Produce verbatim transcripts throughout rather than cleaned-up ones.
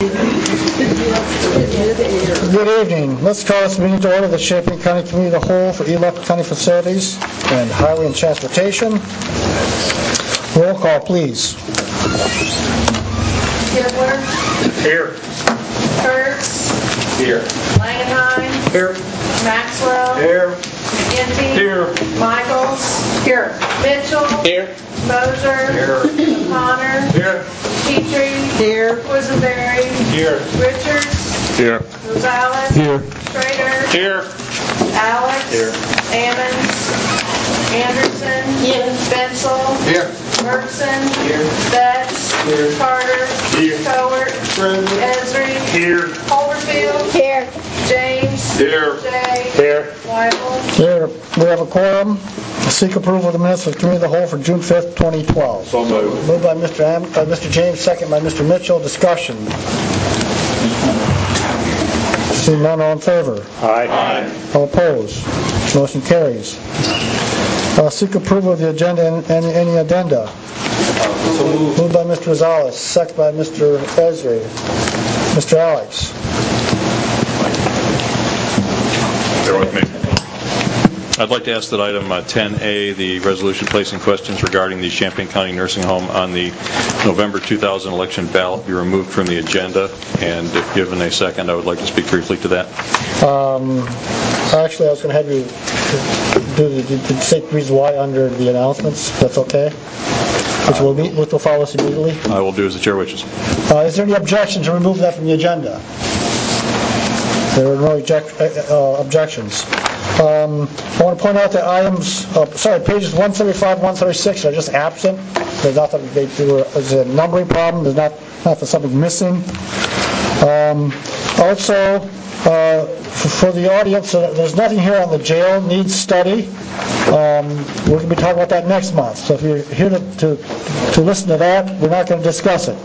Good evening. Let's call this meeting to order, the Champaign County Committee of the Whole for Electric County Facilities and Highway and Transportation. Roll call, please. Kibler. Here. Kurtz. Here. Langenheim. Here. Maxwell. Here. McGinty. Here. Michaels. Here. Mitchell. Here. Moser. Here. Connor. Here. Petrie. Here. Quisenberry. Here. Richards. Here. Rosales. Here. Schrader. Here. Alex. Here. Ammons. Anderson. Here. Bensel. Here. Bergson. Here. Betts. Here. Carter. Here. Cowart. Esri. Here. Holderfield. Here. James. Here. Jay. Here. Weibel. Here, we have a quorum. Seek approval of the minutes of the Committee of the Whole for June fifth, twenty twelve. So moved. Moved by Mister Am- by Mister James, second by Mister Mitchell. Discussion. Seeing none, all in favor? Aye. Aye. All opposed? Motion carries. Uh, seek approval of the agenda and any, any addenda. So moved. Moved by Mister Rosales, second by Mister Esri. Mister Alex. Bear with me. I'd like to ask that item uh, ten A, the resolution placing questions regarding the Champaign County Nursing Home on the November two thousand election ballot, be removed from the agenda. And if given a second, I would like to speak briefly to that. Um, actually, I was going to have you do the, the state reason why under the announcements. That's okay? Which will, be, which will follow us immediately. I will do as the chair wishes. Uh, is there any objection to remove that from the agenda? There are no object, uh, objections. Um, I want to point out that items, uh, sorry, pages one seventy-five, one seventy-six are just absent. There's not that they, they were, there's a numbering problem. There's not, not that something missing. Um, also, uh, for, for the audience, uh, there's nothing here on the jail needs study. Um, we're going to be talking about that next month. So if you're here to, to, to listen to that, we're not going to discuss it.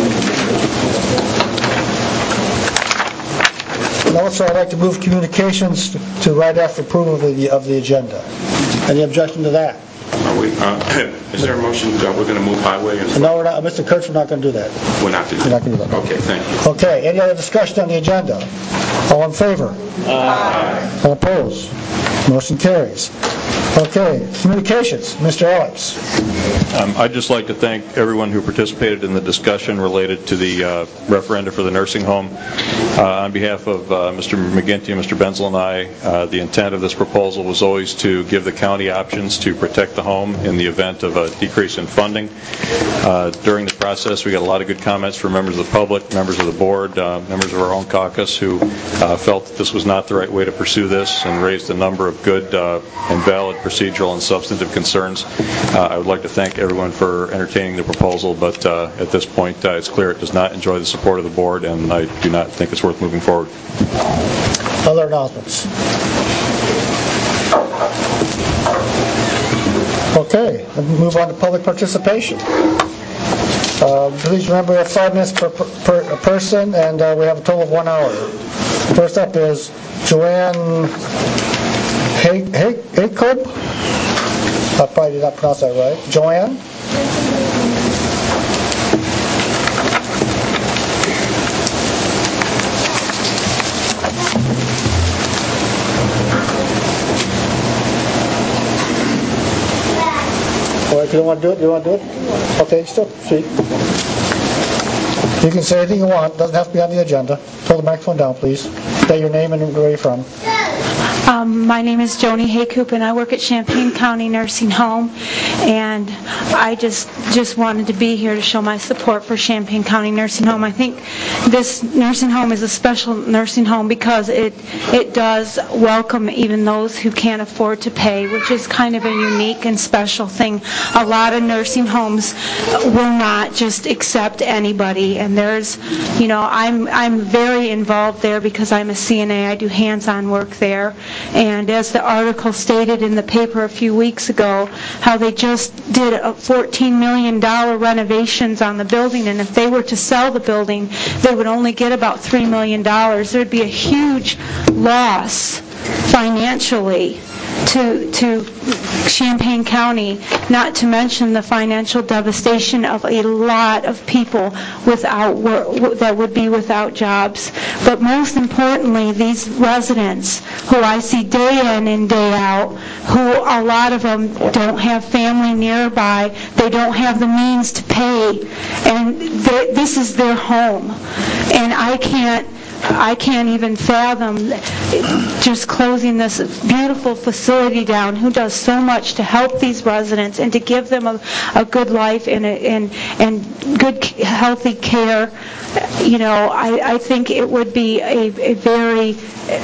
And also, I'd like to move communications to, to right after approval of the, of the agenda. Any objection to that? Are we, uh, is there a motion that we're going to move highway? And No, we're not. Mister Kurtz, we're not going to do that. We're not going to We're not going to do that. Okay, thank you. Okay, any other discussion on the agenda? All in favor? Aye. All opposed? Motion carries. Okay, communications. Mister Alex. Um, I'd just like to thank everyone who participated in the discussion related to the uh, referenda for the nursing home. Uh, on behalf of uh, Mister McGinty, Mister Benzel, and I, uh, the intent of this proposal was always to give the county options to protect the home in the event of a decrease in funding. Uh, during the process, we got a lot of good comments from members of the public, members of the board, uh, members of our own caucus who uh, felt that this was not the right way to pursue this and raised a number of good uh, and valid procedural and substantive concerns. Uh, I would like to thank everyone for entertaining the proposal, but uh, at this point, uh, it's clear it does not enjoy the support of the board, and I do not think it's worth moving forward. Other announcements? Okay, let's move on to public participation. Uh, please remember we have five minutes per, per, per person, and uh, we have a total of one hour. First up is Joanne Haycob. I probably did not pronounce that right. Joanne? All right, you don't want to do it? You want to do it? Okay, still speak. You can say anything you want. It doesn't have to be on the agenda. Pull the microphone down, please. Say your name and where you're from. Um, my name is Joni Haycoop, and I work at Champaign County Nursing Home, and I just just wanted to be here to show my support for Champaign County Nursing Home. I think this nursing home is a special nursing home because it it does welcome even those who can't afford to pay, which is kind of a unique and special thing. A lot of nursing homes will not just accept anybody, and there's, you know, I'm I'm very involved there because I'm a C N A. I do hands-on work there. And as the article stated in the paper a few weeks ago, how they just did a fourteen million dollars renovations on the building, and if they were to sell the building, they would only get about three million dollars. There would be a huge loss financially to to Champaign County, not to mention the financial devastation of a lot of people without work, that would be without jobs. But most importantly, these residents who I see day in and day out, who a lot of them don't have family nearby, they don't have the means to pay, and this is their home. And I can't I can't even fathom just closing this beautiful facility down, who does so much to help these residents and to give them a, a good life and, a, and and good, healthy care. You know, I, I think it would be a, a very,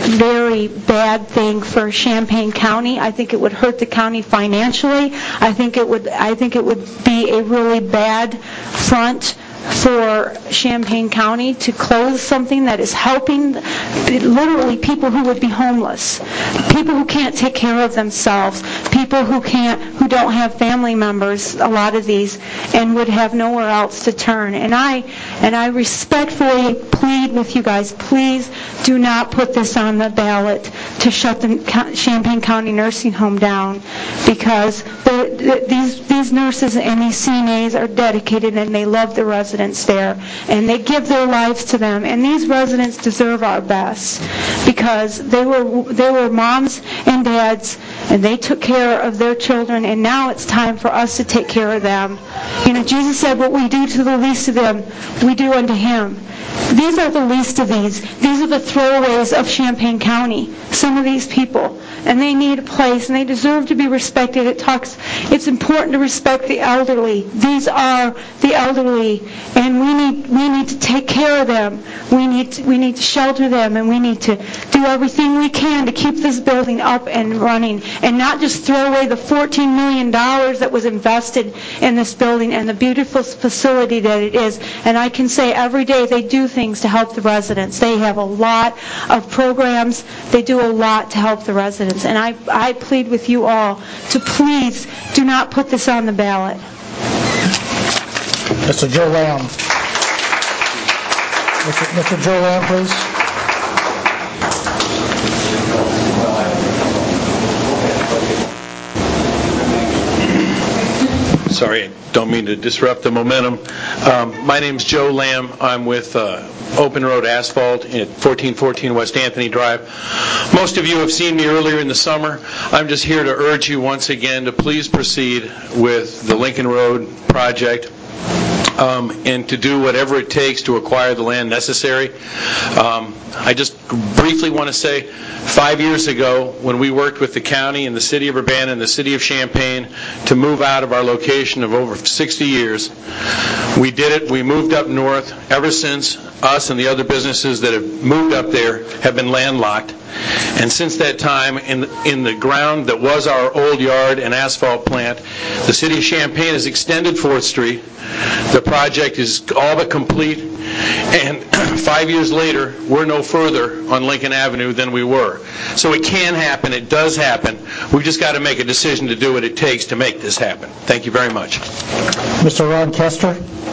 very bad thing for Champaign County. I think it would hurt the county financially. I think it would. I think it would be a really bad front for Champaign County to close something that is helping literally people who would be homeless, people who can't take care of themselves, people who can't, who don't have family members, a lot of these, and would have nowhere else to turn. And I, and I respectfully plead with you guys, please do not put this on the ballot to shut the Champaign County Nursing Home down, because the, the, these these nurses and these C N As are dedicated and they love the residents there, and they give their lives to them. And these residents deserve our best, because they were they were moms and dads, and they took care of their children, and now it's time for us to take care of them. You know, Jesus said, what we do to the least of them, we do unto him. These are the least of these. These are the throwaways of Champaign County, some of these people. And they need a place, and they deserve to be respected. It talks, it's important to respect the elderly. These are the elderly, and we need we need to take care of them. We need to, we need to shelter them, and we need to do everything we can to keep this building up and running, and not just throw away the fourteen million dollars that was invested in this building and the beautiful facility that it is. And I can say every day they do things to help the residents. They have a lot of programs. They do a lot to help the residents. And I, I plead with you all to please do not put this on the ballot. Mister Joe Lamb. Mister Mister Joe Lamb, please. Sorry, I don't mean to disrupt the momentum. Um, my name's Joe Lamb. I'm with uh, Open Road Asphalt at fourteen fourteen West Anthony Drive. Most of you have seen me earlier in the summer. I'm just here to urge you once again to please proceed with the Lincoln Road project. Um, and to do whatever it takes to acquire the land necessary. Um, I just briefly want to say, five years ago, when we worked with the county and the city of Urbana and the city of Champaign to move out of our location of over sixty years, we did it. We moved up north. Ever since, us and the other businesses that have moved up there have been landlocked. And since that time, in, in the ground that was our old yard and asphalt plant, the city of Champaign has extended fourth Street. The project is all but complete, and five years later, we're no further on Lincoln Avenue than we were. So it can happen. It does happen. We've just got to make a decision to do what it takes to make this happen. Thank you very much. Mister Ron Kester.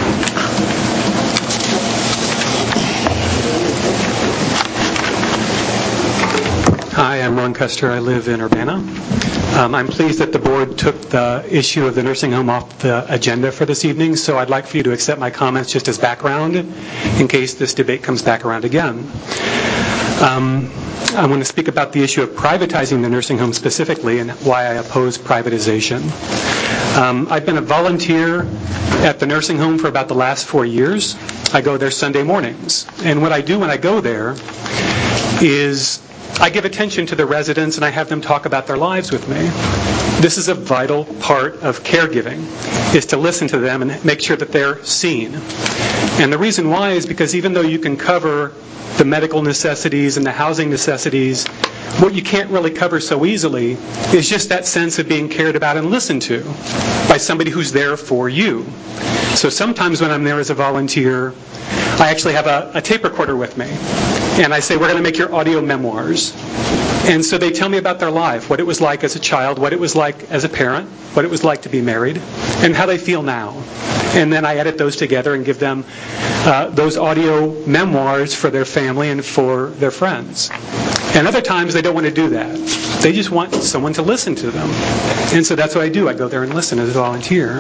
Hi, I'm Ron Custer. I live in Urbana. Um, I'm pleased that the board took the issue of the nursing home off the agenda for this evening, so I'd like for you to accept my comments just as background in case this debate comes back around again. Um, I want to speak about the issue of privatizing the nursing home specifically and why I oppose privatization. Um, I've been a volunteer at the nursing home for about the last four years. I go there Sunday mornings, and what I do when I go there is I give attention to the residents and I have them talk about their lives with me. This is a vital part of caregiving, is to listen to them and make sure that they're seen. And the reason why is because even though you can cover the medical necessities and the housing necessities, what you can't really cover so easily is just that sense of being cared about and listened to by somebody who's there for you. So sometimes when I'm there as a volunteer, I actually have a, a tape recorder with me. And I say, we're going to make your audio memoirs. And so they tell me about their life, what it was like as a child, what it was like as a parent, what it was like to be married, and how they feel now. And then I edit those together and give them uh, those audio memoirs for their family and for their friends. And other times they don't want to do that. They just want someone to listen to them. And so that's what I do. I go there and listen as a volunteer.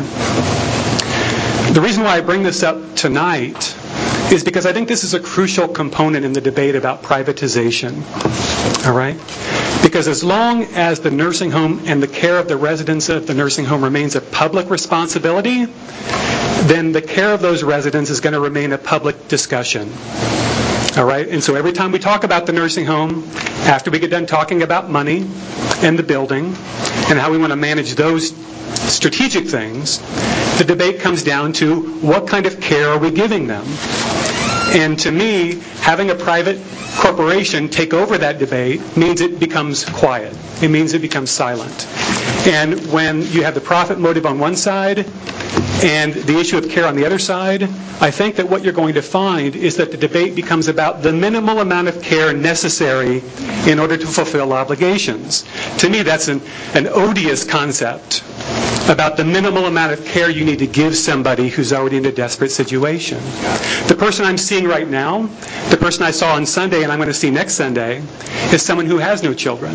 The reason why I bring this up tonight is because I think this is a crucial component in the debate about privatization. All right? Because as long as the nursing home and the care of the residents of the nursing home remains a public responsibility, then the care of those residents is going to remain a public discussion. All right? And so every time we talk about the nursing home, after we get done talking about money and the building and how we want to manage those strategic things, the debate comes down to what kind of care are we giving them? And to me, having a private corporation take over that debate means it becomes quiet. It means it becomes silent. And when you have the profit motive on one side and the issue of care on the other side, I think that what you're going to find is that the debate becomes about the minimal amount of care necessary in order to fulfill obligations. To me, that's an, an odious concept about the minimal amount of care you need to give somebody who's already in a desperate situation. The person I'm seeing right now, the person I saw on Sunday and I'm going to see next Sunday, is someone who has no children.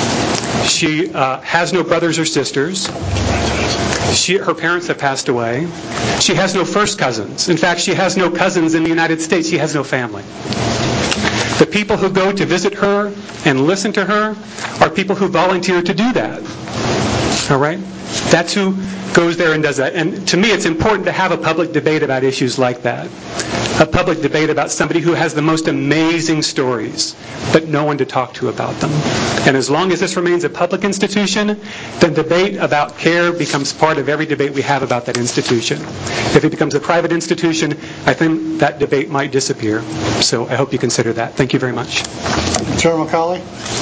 She uh, has no brothers or sisters. She, her parents have passed away. She has no first cousins. In fact, she has no cousins in the United States. She has no family. The people who go to visit her and listen to her are people who volunteer to do that. All right? That's who goes there and does that. And to me, it's important to have a public debate about issues like that. A public debate about somebody who has the most amazing stories, but no one to talk to about them. And as long as this remains a public institution, the debate about care becomes part of every debate we have about that institution. If it becomes a private institution, I think that debate might disappear. So I hope you consider that. Thank you very much. Chairman McCauley?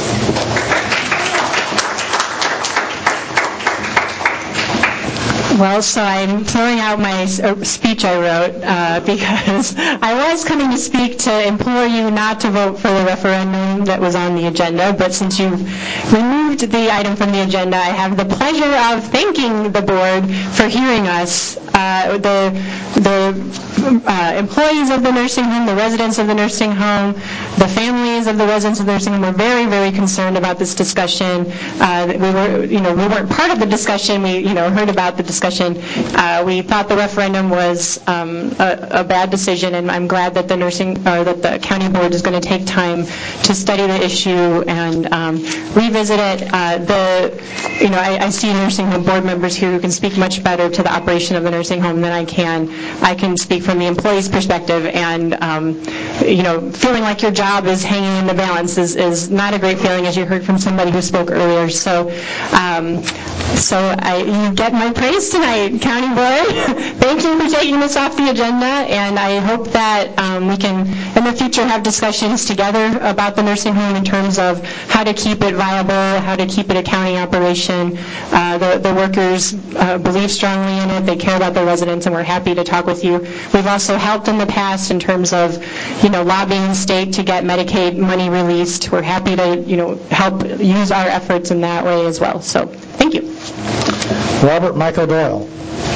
Well, so I'm throwing out my speech I wrote uh, because I was coming to speak to implore you not to vote for the referendum that was on the agenda, but since you've removed the item from the agenda, I have the pleasure of thanking the board for hearing us. Uh, the the uh, employees of the nursing home, the residents of the nursing home, the families of the residents of the nursing home were very, very concerned about this discussion. Uh, we were, you know, we weren't part of the discussion. We, you know, heard about the discussion. Uh, we thought the referendum was um, a, a bad decision, and I'm glad that the nursing, or that the county board is going to take time to study the issue and um, revisit it. Uh, the, you know, I, I see nursing home board members here who can speak much better to the operation of the nursing home than I can. I can speak from the employee's perspective, and um, you know, feeling like your job is hanging in the balance is, is not a great feeling, as you heard from somebody who spoke earlier. So, um, so I, you get my praise tonight, County Board. Thank you for taking this off the agenda, and I hope that um, we can, in the future, have discussions together about the nursing home in terms of how to keep it viable, how to keep it a county operation. Uh, the, the workers uh, believe strongly in it. They care about their residents, and we're happy to talk with you. We've also helped in the past in terms of, you know, lobbying the state to get Medicaid money released. We're happy to, you know, help use our efforts in that way as well. So, thank you. Robert Michael Doyle.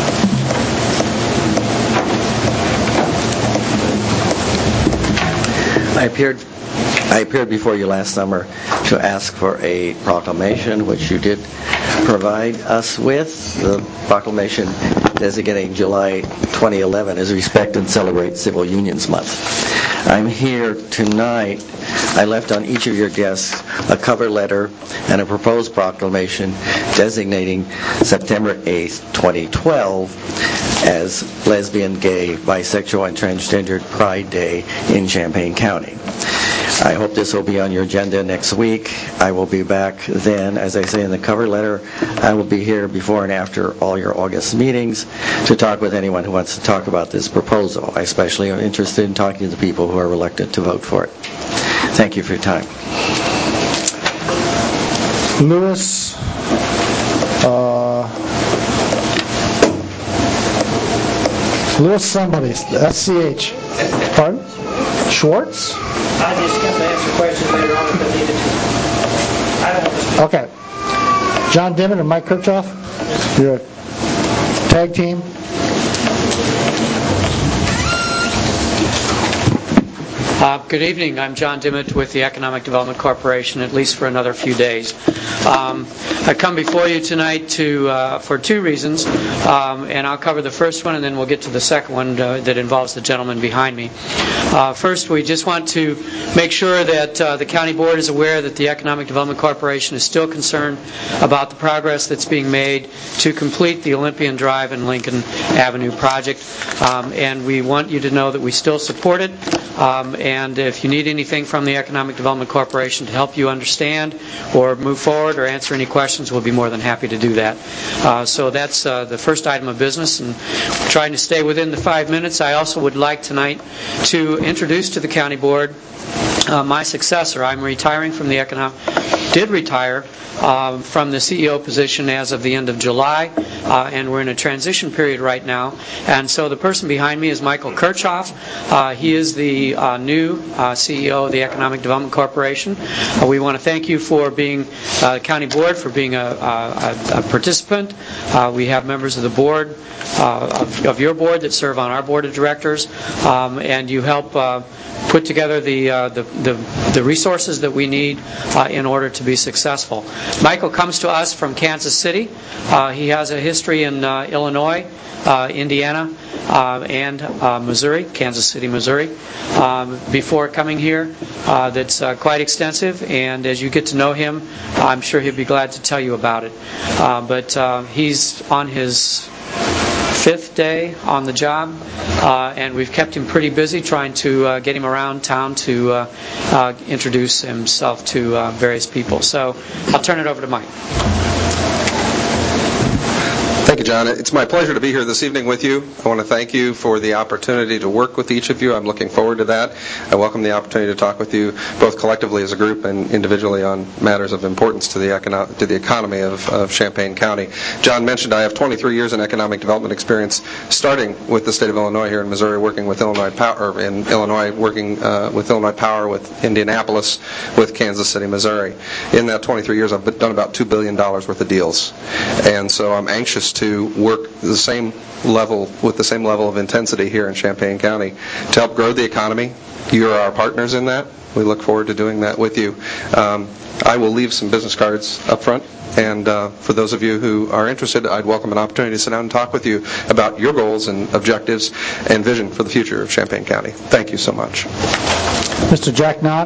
I appeared I appeared before you last summer to ask for a proclamation, which you did provide us with. The proclamation designating July twenty eleven as Respect and Celebrate Civil Unions Month. I'm here tonight. I left on each of your desks a cover letter and a proposed proclamation designating September eighth, twenty twelve as Lesbian, Gay, Bisexual, and Transgendered Pride Day in Champaign County. I hope this will be on your agenda next week. I will be back then. As I say in the cover letter, I will be here before and after all your August meetings to talk with anyone who wants to talk about this proposal. I especially am interested in talking to the people who are reluctant to vote for it. Thank you for your time. Louis uh, Louis somebody, S C H. Pardon? Schwartz? I just got to answer questions later on if I needed to. I don't want to speak. Okay. John Dimmitt and Mike Kirchhoff, you're a tag team. Uh, good evening. I'm John Dimmitt with the Economic Development Corporation, at least for another few days. Um, I come before you tonight to uh, for two reasons, um, and I'll cover the first one, and then we'll get to the second one uh, that involves the gentleman behind me. Uh, first, we just want to make sure that uh, the County Board is aware that the Economic Development Corporation is still concerned about the progress that's being made to complete the Olympian Drive and Lincoln Avenue project, um, and we want you to know that we still support it. Um, and if you need anything from the Economic Development Corporation to help you understand or move forward or answer any questions, we'll be more than happy to do that. Uh, so that's uh, the first item of business, and we're trying to stay within the five minutes. I also would like tonight to introduce to the County Board uh, my successor. I'm retiring from the Economic, did retire Uh, from the C E O position as of the end of July, uh, and we're in a transition period right now. And so the person behind me is Michael Kirchhoff. Uh, he is the uh, new uh, C E O of the Economic Development Corporation. Uh, we want to thank you for being uh, County Board, for being a, a, a participant. Uh, we have members of the board, uh, of, of your board that serve on our board of directors, um, and you help uh, put together the, uh, the, the, the resources that we need uh, in order to be successful. Michael comes to us from Kansas City. Uh, he has a history in uh, Illinois, uh, Indiana, uh, and uh, Missouri, Kansas City, Missouri, um, before coming here. Uh, that's uh, quite extensive, and as you get to know him, I'm sure he'll be glad to tell you about it. Uh, but uh, he's on his fifth day on the job, uh, and we've kept him pretty busy trying to uh, get him around town to uh, uh, introduce himself to uh, various people. So I'll turn it over to Mike. Thank you, John. It's my pleasure to be here this evening with you. I want to thank you for the opportunity to work with each of you. I'm looking forward to that. I welcome the opportunity to talk with you both collectively as a group and individually on matters of importance to the econo- to the economy of, of Champaign County. John mentioned I have twenty-three years in economic development experience, starting with the state of Illinois here in Missouri, working with Illinois Power, or in Illinois, working uh, with Illinois Power, with Indianapolis, with Kansas City, Missouri. In that twenty-three years, I've done about two billion dollars worth of deals, and so I'm anxious to to work the same level with the same level of intensity here in Champaign County to help grow the economy. You are our partners in that. We look forward to doing that with you. Um, I will leave some business cards up front, and uh, for those of you who are interested, I'd welcome an opportunity to sit down and talk with you about your goals and objectives and vision for the future of Champaign County. Thank you so much. Mister Jack Knott.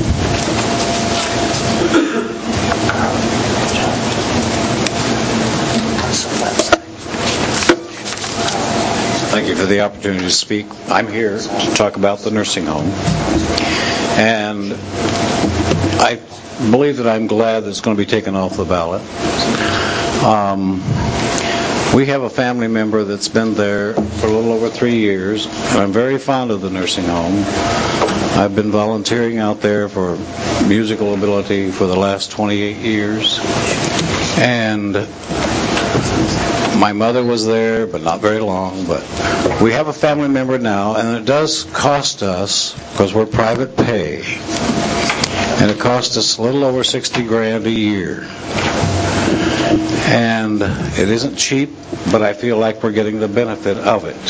Thank you for the opportunity to speak. I'm here to talk about the nursing home. And I believe that I'm glad that it's going to be taken off the ballot. Um, we have a family member that's been there for a little over three years. I'm very fond of the nursing home. I've been volunteering out there for musical ability for the last twenty-eight years. And my mother was there, but not very long. But we have a family member now, and it does cost us, because we're private pay, and it costs us a little over sixty grand a year. And it isn't cheap, but I feel like we're getting the benefit of it.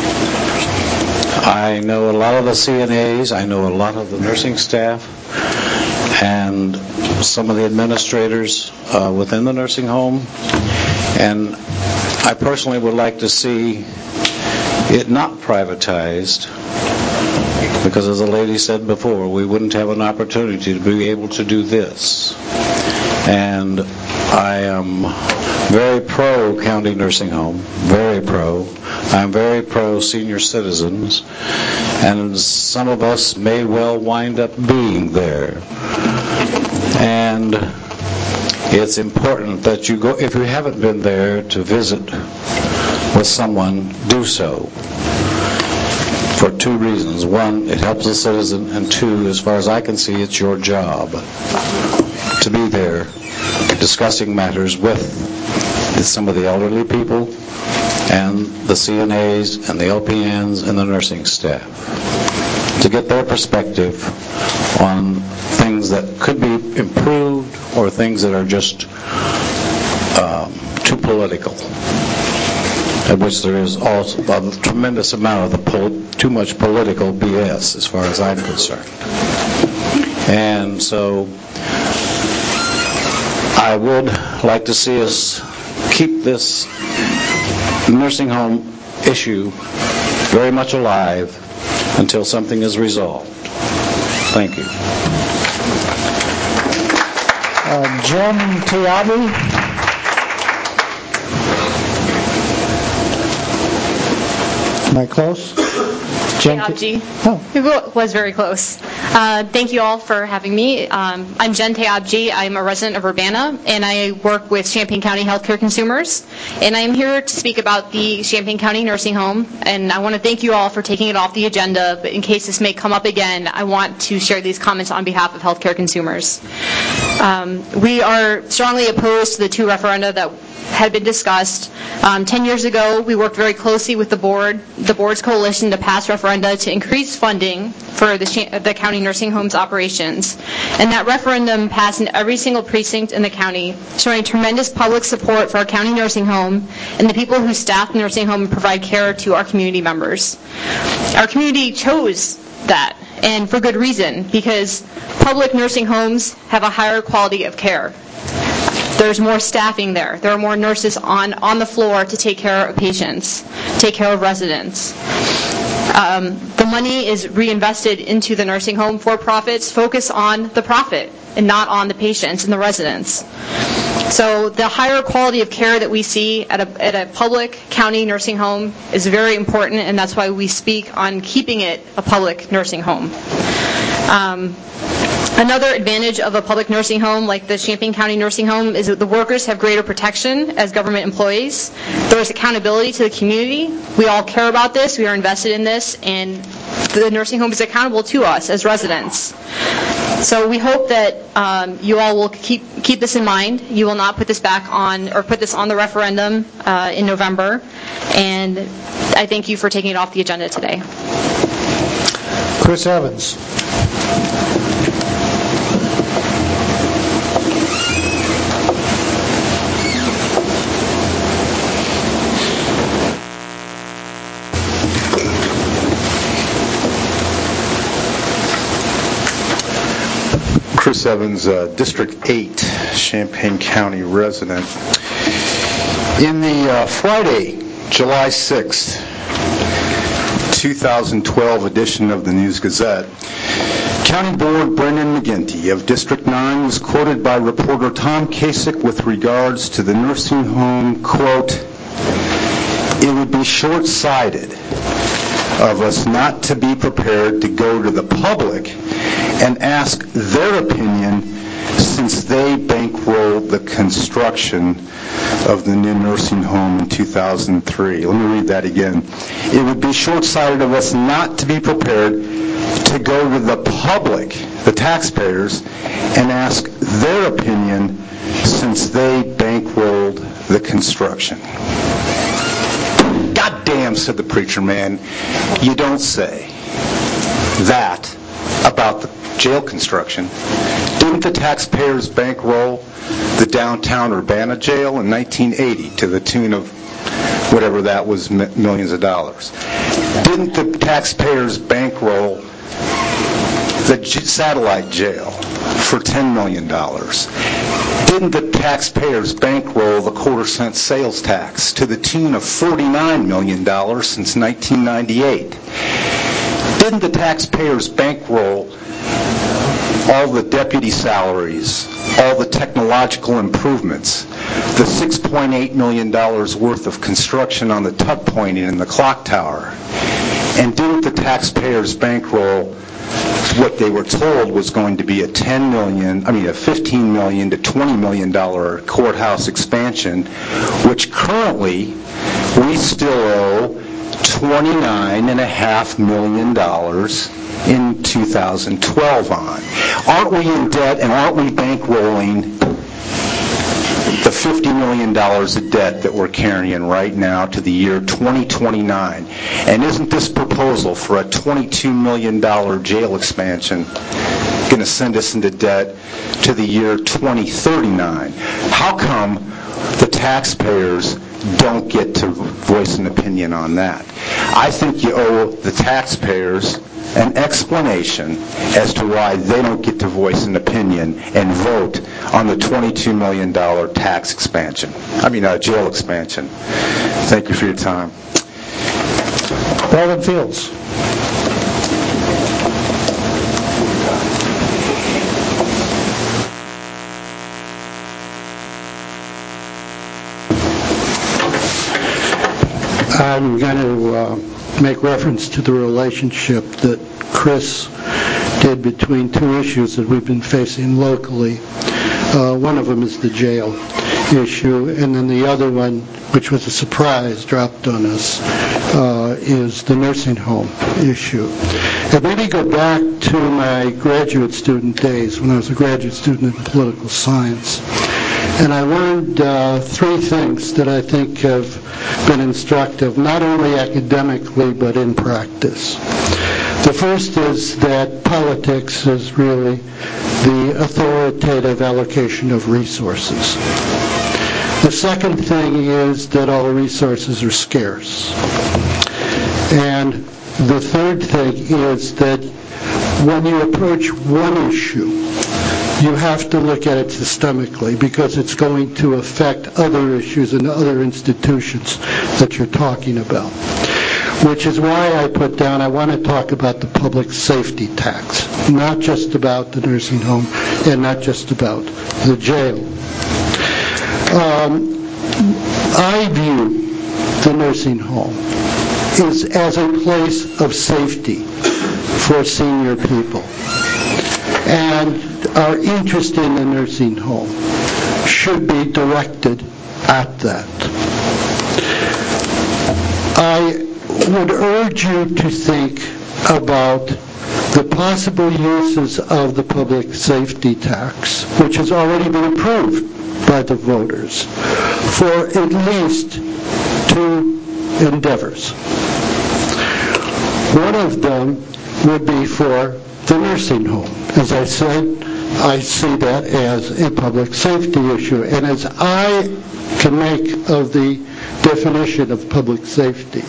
I know a lot of the C N As, I know a lot of the nursing staff, and some of the administrators uh, within the nursing home, and I personally would like to see it not privatized, because as the lady said before, we wouldn't have an opportunity to be able to do this. And I am very pro county nursing home, very pro. I'm very pro senior citizens, and some of us may well wind up being there. And it's important that you go, if you haven't been there to visit with someone, do so. For two reasons. One, it helps the citizen, and two, as far as I can see, it's your job to be there discussing matters with some of the elderly people and the C N As and the L P Ns and the nursing staff to get their perspective on things that could be improved or things that are just um, too political, at which there is also a tremendous amount of the pol- too much political B S as far as I'm concerned. And so I would like to see us keep this nursing home issue very much alive until something is resolved. Thank you. Uh, Jim Tiabi. Am I close? Jen Teabji. Oh. It was very close. Uh, thank you all for having me. Um, I'm Jen Teabji. I'm a resident of Urbana, and I work with Champaign County Healthcare Consumers. And I am here to speak about the Champaign County Nursing Home. And I want to thank you all for taking it off the agenda. But in case this may come up again, I want to share these comments on behalf of healthcare consumers. Um, we are strongly opposed to the two referenda that had been discussed. Um, ten years ago, we worked very closely with the board, the board's coalition, to pass referenda to increase funding for the, the county nursing homes operations. And that referendum passed in every single precinct in the county, showing tremendous public support for our county nursing home and the people who staff the nursing home and provide care to our community members. Our community chose that, and for good reason, because public nursing homes have a higher quality of care. There's more staffing there. There are more nurses on, on the floor to take care of patients, take care of residents. Um, the money is reinvested into the nursing home. For-profits focus on the profit and not on the patients and the residents. So the higher quality of care that we see at a, at a public county nursing home is very important, and that's why we speak on keeping it a public nursing home. Um, Another advantage of a public nursing home like the Champaign County Nursing Home is that the workers have greater protection as government employees. There is accountability to the community. We all care about this. We are invested in this, and the nursing home is accountable to us as residents. So we hope that um, you all will keep keep this in mind. You will not put this back on or put this on the referendum uh, in November. And I thank you for taking it off the agenda today. Chris Evans. Chris Evans, uh, District eight, Champaign County resident. In the uh, Friday, July sixth, twenty twelve edition of the News-Gazette, County Board Brendan McGinty of District nine was quoted by reporter Tom Kasich with regards to the nursing home, quote, "It would be short-sighted of us not to be prepared to go to the public and ask their opinion since they bankrolled the construction of the new nursing home in two thousand three. Let me read that again. It would be short-sighted of us not to be prepared to go to the public, the taxpayers, and ask their opinion since they bankrolled the construction. God damn, said the preacher man, you don't say that about the jail construction. Didn't the taxpayers bankroll the downtown Urbana jail in nineteen eighty to the tune of whatever that was, millions of dollars? Didn't the taxpayers bankroll the j- satellite jail for ten million dollars? Didn't the taxpayers bankroll the quarter cent sales tax to the tune of forty-nine million dollars since nineteen ninety-eight? Didn't the taxpayers bankroll all the deputy salaries, all the technological improvements, the six point eight million dollars worth of construction on the tuck pointing and the clock tower? And didn't the taxpayers bankroll what they were told was going to be a ten million, I mean a fifteen million to twenty million dollar courthouse expansion, which currently we still owe twenty-nine point five million dollars in two thousand twelve on? Aren't we in debt, and aren't we bankrolling the fifty million dollars of debt that we're carrying right now to the year twenty twenty-nine. And isn't this proposal for a twenty-two million dollars jail expansion going to send us into debt to the year twenty thirty-nine? How come the taxpayers don't get to voice an opinion on that? I think you owe the taxpayers an explanation as to why they don't get to voice an opinion and vote on the twenty-two million dollars tax expansion. I mean, uh, jail expansion. Thank you for your time. Alden Fields. I'm going to uh, make reference to the relationship that Chris did between two issues that we've been facing locally. Uh, one of them is the jail issue, and then the other one, which was a surprise, dropped on us, uh, is the nursing home issue. And let me go back to my graduate student days when I was a graduate student in political science. And I learned uh, three things that I think have been instructive, not only academically but in practice. The first is that politics is really the authoritative allocation of resources. The second thing is that all resources are scarce. And the third thing is that when you approach one issue, you have to look at it systemically because it's going to affect other issues and other institutions that you're talking about. Which is why I put down, I want to talk about the public safety tax, not just about the nursing home and not just about the jail. Um, I view the nursing home is as a place of safety for senior people. And our interest in the nursing home should be directed at that. I would urge you to think about the possible uses of the public safety tax, which has already been approved by the voters, for at least two endeavors. One of them would be for the nursing home. As I said, I see that as a public safety issue. And as I can make of the definition of public safety,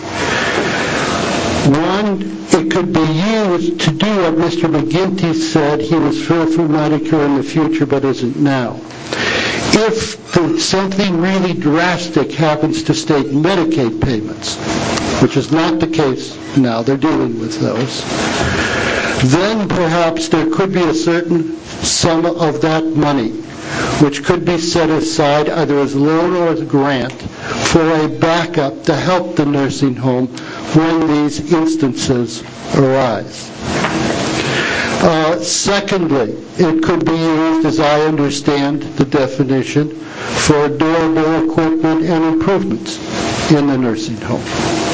one, it could be used to do what Mister McGinty said he was fearful might occur in the future but isn't now. If the, something really drastic happens to state Medicaid payments, which is not the case now, they're dealing with those, then perhaps there could be a certain sum of that money which could be set aside either as a loan or as a grant for a backup to help the nursing home when these instances arise. Uh, secondly, it could be used, as I understand the definition, for durable equipment and improvements in the nursing home.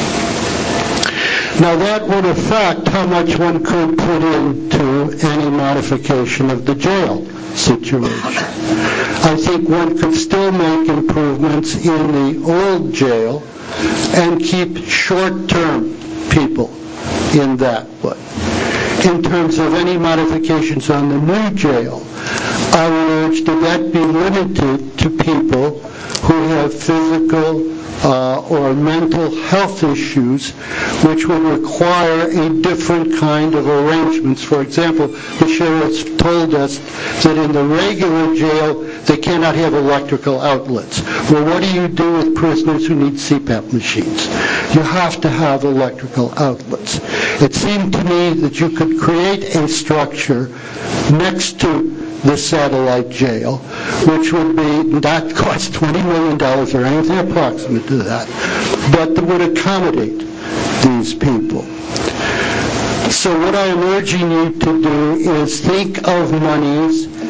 Now that would affect how much one could put into any modification of the jail situation. I think one could still make improvements in the old jail and keep short-term people in that one. In terms of any modifications on the new jail, I would urge that that be limited to people who have physical uh, or mental health issues which would require a different kind of arrangements. For example, the sheriff's told us that in the regular jail they cannot have electrical outlets. Well, what do you do with prisoners who need C PAP machines? You have to have electrical outlets. It seemed to me that you could create a structure next to the satellite jail, which would be not cost twenty million dollars or anything approximate to that, but that would accommodate these people. So what I am urging you to do is think of monies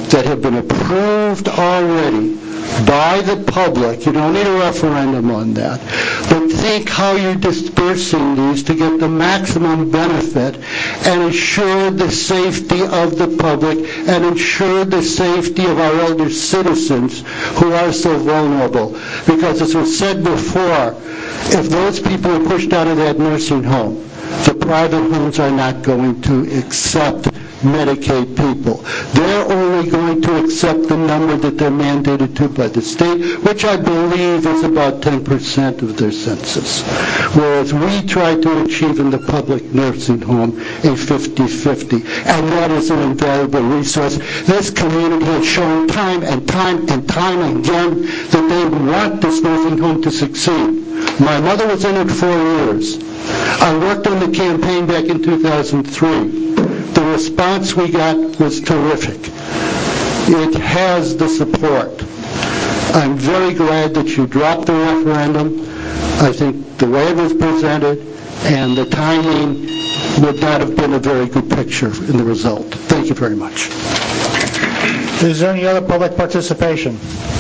that have been approved already by the public. You don't need a referendum on that. But think how you're dispersing these to get the maximum benefit and ensure the safety of the public and ensure the safety of our elder citizens who are so vulnerable. Because as was said before, if those people are pushed out of that nursing home, the private homes are not going to accept Medicaid people. They're only going to accept the number that they're mandated to by the state, which I believe is about ten percent of their census. Whereas we try to achieve in the public nursing home a fifty-fifty. And that is an invaluable resource. This community has shown time and time and time again that they want this nursing home to succeed. My mother was in it four years. I worked on the campaign back in two thousand three. The response we got was terrific. It has the support. I'm very glad that you dropped the referendum. I think the way it was presented and the timing would not have been a very good picture in the result. Thank you very much. Is there any other public participation?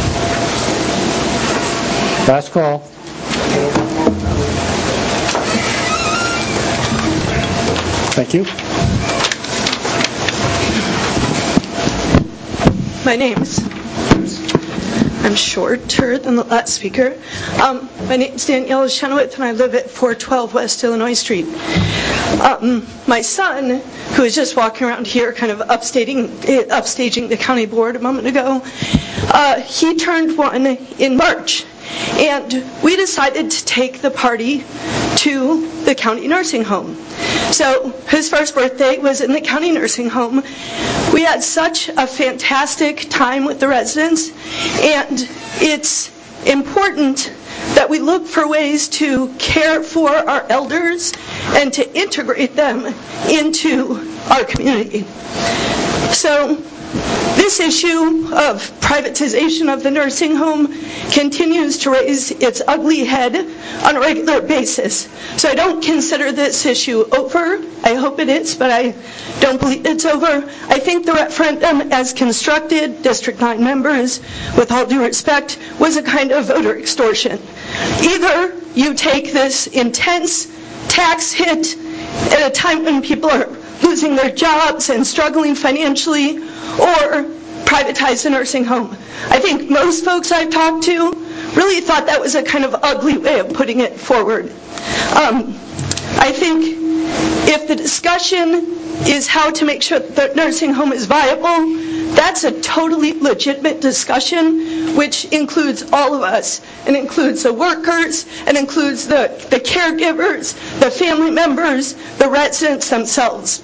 Last call. Thank you. My name's, I'm shorter than the last speaker. Um, my name's Danielle Chenoweth, and I live at four twelve West Illinois Street. Um, my son, who was just walking around here kind of upstating, upstaging the county board a moment ago, uh, he turned one in March. And we decided to take the party to the county nursing home. So his first birthday was in the county nursing home. We had such a fantastic time with the residents, and it's important that we look for ways to care for our elders and to integrate them into our community. So this issue of privatization of the nursing home continues to raise its ugly head on a regular basis. So I don't consider this issue over. I hope it is, but I don't believe it's over. I think the referendum as constructed, District nine members, with all due respect, was a kind of voter extortion. Either you take this intense tax hit at a time when people are losing their jobs and struggling financially, or privatize the nursing home. I think most folks I've talked to really thought that was a kind of ugly way of putting it forward. Um, I think if the discussion is how to make sure that the nursing home is viable, that's a totally legitimate discussion, which includes all of us, and includes the workers, and includes the, the caregivers, the family members, the residents themselves.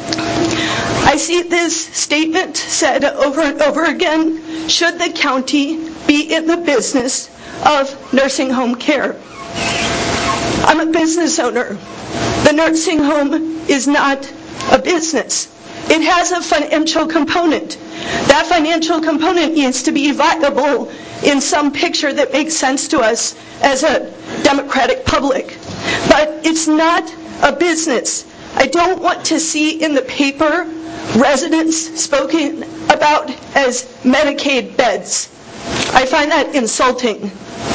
I see this statement said over and over again: should the county be in the business of nursing home care? I'm a business owner. The nursing home is not a business. It has a financial component. That financial component needs to be viable in some picture that makes sense to us as a democratic public. But it's not a business. I don't want to see in the paper residents spoken about as Medicaid beds. I find that insulting.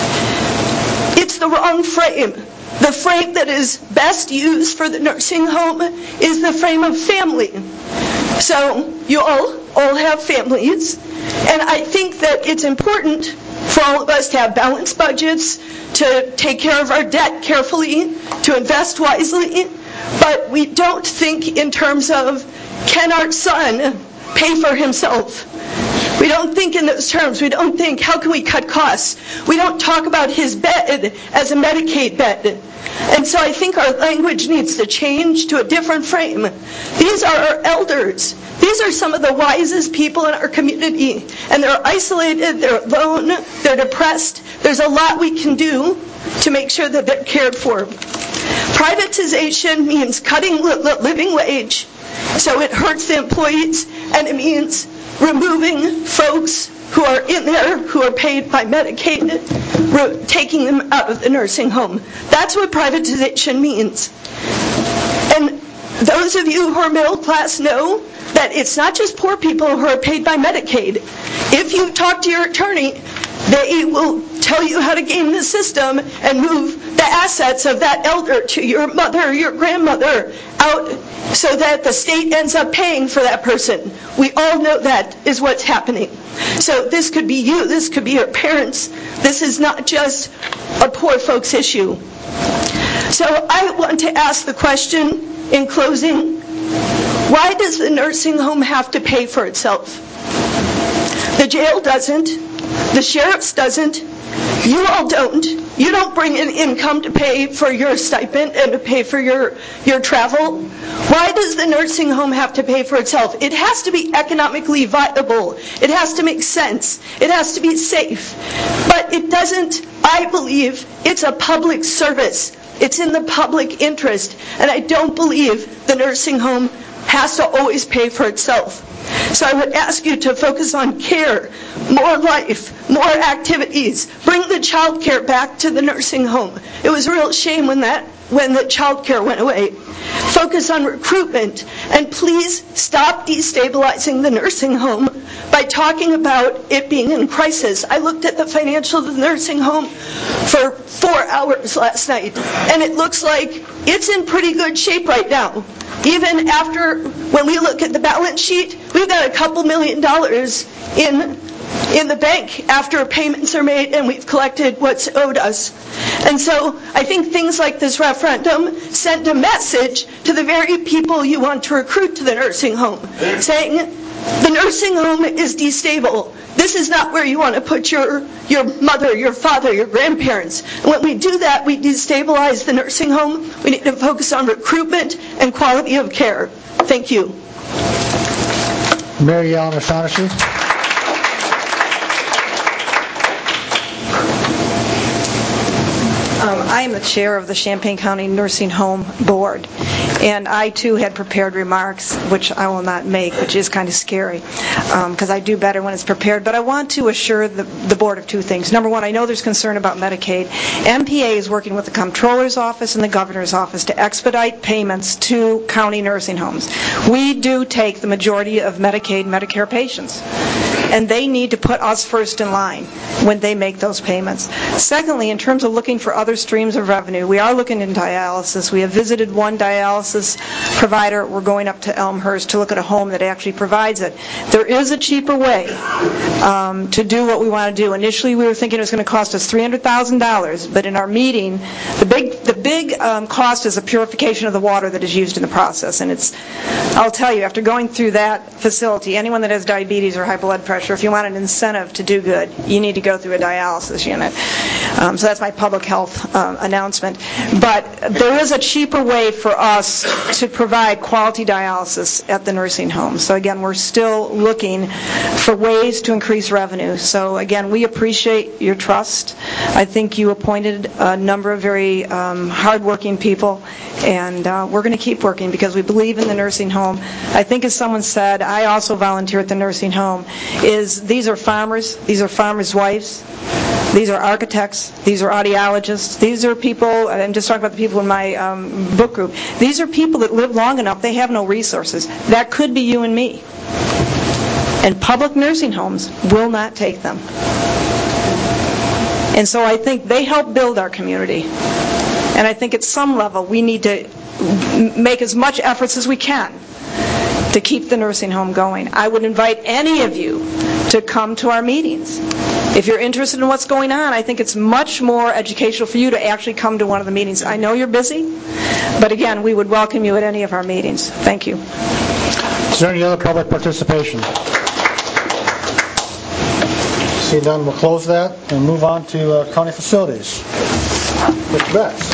It's the wrong frame. The frame that is best used for the nursing home is the frame of family. So you all, all have families, and I think that it's important for all of us to have balanced budgets, to take care of our debt carefully, to invest wisely, but we don't think in terms of, can our son pay for himself? We don't think in those terms. We don't think, how can we cut costs? We don't talk about his bed as a Medicaid bed. And so I think our language needs to change to a different frame. These are our elders. These are some of the wisest people in our community. And they're isolated, they're alone, they're depressed. There's a lot we can do to make sure that they're cared for. Privatization means cutting the living wage, so it hurts the employees, and it means removing folks who are in there, who are paid by Medicaid, taking them out of the nursing home. That's what privatization means. And those of you who are middle class know that it's not just poor people who are paid by Medicaid. If you talk to your attorney, they will tell you how to game the system and move the assets of that elder to your mother or your grandmother out so that the state ends up paying for that person. We all know that is what's happening. So this could be you, this could be your parents. This is not just a poor folks issue. So I want to ask the question in closing, why does the nursing home have to pay for itself? The jail doesn't. The sheriff's doesn't. You all don't. You don't bring in income to pay for your stipend and to pay for your, your travel. Why does the nursing home have to pay for itself? It has to be economically viable. It has to make sense. It has to be safe. But it doesn't, I believe, it's a public service. It's in the public interest. And I don't believe the nursing home has to always pay for itself. So I would ask you to focus on care, more life, more activities. Bring the child care back to the nursing home. It was a real shame when that when the child care went away. Focus on recruitment, and please stop destabilizing the nursing home by talking about it being in crisis. I looked at the financials of the nursing home for four hours last night, and it looks like it's in pretty good shape right now. Even after, when we look at the balance sheet, we've got a couple million dollars in in the bank after payments are made and we've collected what's owed us. And so I think things like this referendum send a message to the very people you want to recruit to the nursing home, saying the nursing home is destable. This is not where you want to put your, your mother, your father, your grandparents. And when we do that, we destabilize the nursing home. We need to focus on recruitment and quality of care. Thank you. Mary Ellen O'Shaughnessy. Um, I am the chair of the Champaign County Nursing Home Board, and I too had prepared remarks, which I will not make, which is kind of scary, because um, I do better when it's prepared. But I want to assure the, the board of two things. Number one, I know there's concern about Medicaid. M P A is working with the Comptroller's Office and the Governor's Office to expedite payments to county nursing homes. We do take the majority of Medicaid, Medicare patients, and they need to put us first in line when they make those payments. Secondly, in terms of looking for other streams of revenue, we are looking in dialysis. We have visited one dialysis provider. We're going up to Elmhurst to look at a home that actually provides it. There is a cheaper way um, to do what we want to do. Initially, we were thinking it was going to cost us three hundred thousand dollars, but in our meeting, the big the big um, cost is the purification of the water that is used in the process. And it's, I'll tell you, after going through that facility, anyone that has diabetes or high blood pressure, if you want an incentive to do good, you need to go through a dialysis unit. Um, so that's my public health uh, announcement. But there is a cheaper way for us to provide quality dialysis at the nursing home. So again, we're still looking for ways to increase revenue. So again, we appreciate your trust. I think you appointed a number of very um, hardworking people, and uh, we're going to keep working because we believe in the nursing home. I think, as someone said, I also volunteer at the nursing home, is these are farmers, these are farmers' wives, these are architects, these are audiologists, these are people, I'm just talking about the people in my um, book group, these are people that live long enough, they have no resources. That could be you and me. And public nursing homes will not take them. And so I think they help build our community. And I think at some level we need to make as much efforts as we can to keep the nursing home going. I would invite any of you to come to our meetings. If you're interested in what's going on, I think it's much more educational for you to actually come to one of the meetings. I know you're busy, but again, we would welcome you at any of our meetings. Thank you. Is there any other public participation? See none, we'll close that and move on to uh, county facilities. Mister Betts.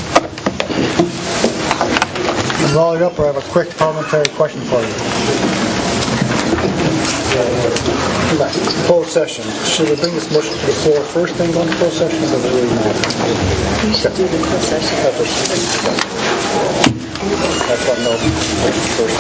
And roll it up, or I have a quick parliamentary question for you. Closed session. Should we bring this motion to the floor first thing going to closed session, or does it really matter? You should do the closed session. That's what no first.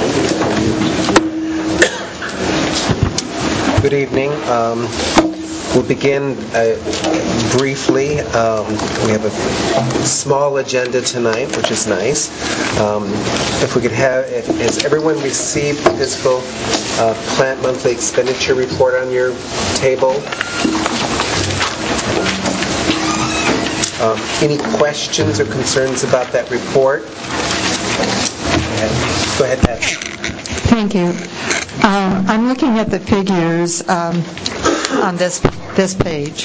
Good evening. Um, We'll begin uh, briefly. Um, we have a small agenda tonight, which is nice. Um, if we could have, if, has everyone received the fiscal uh, plant monthly expenditure report on your table? Um, any questions or concerns about that report? Go ahead, Pat. Thank you. Um, I'm looking at the figures um, on this this page,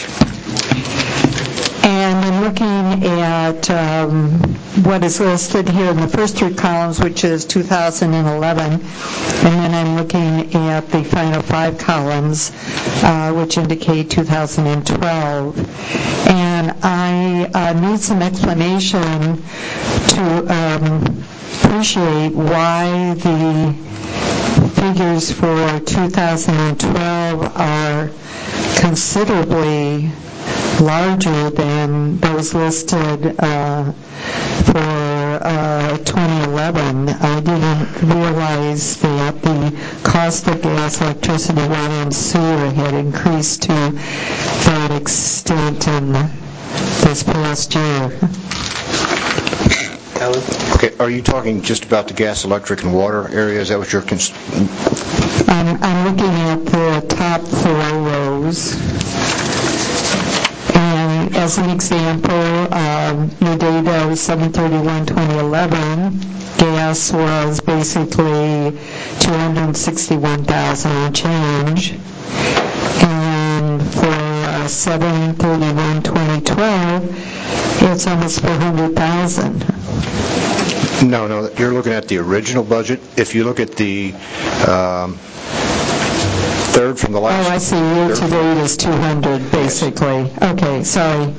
and I'm looking at um, what is listed here in the first three columns, which is two thousand eleven, and then I'm looking at the final five columns, uh, which indicate two thousand twelve. And I uh, need some explanation to um, appreciate why the figures for two thousand twelve are considerably larger than those listed uh, for uh, twenty eleven. I didn't realize that the cost of gas, electricity, water, and sewer had increased to that extent in this past year. Alan? Okay, are you talking just about the gas, electric, and water area? Is that what you're cons- I'm, I'm looking at the top four rows. And as an example, um, your data was seven thirty-one twenty eleven. Gas was basically two hundred sixty-one thousand and change. And for uh, seven thirty-one twenty twelve, it's almost four hundred thousand. No, no, you're looking at the original budget. If you look at the um, third from the last... Oh, I see. Year to date is two hundred, basically. Okay, sorry.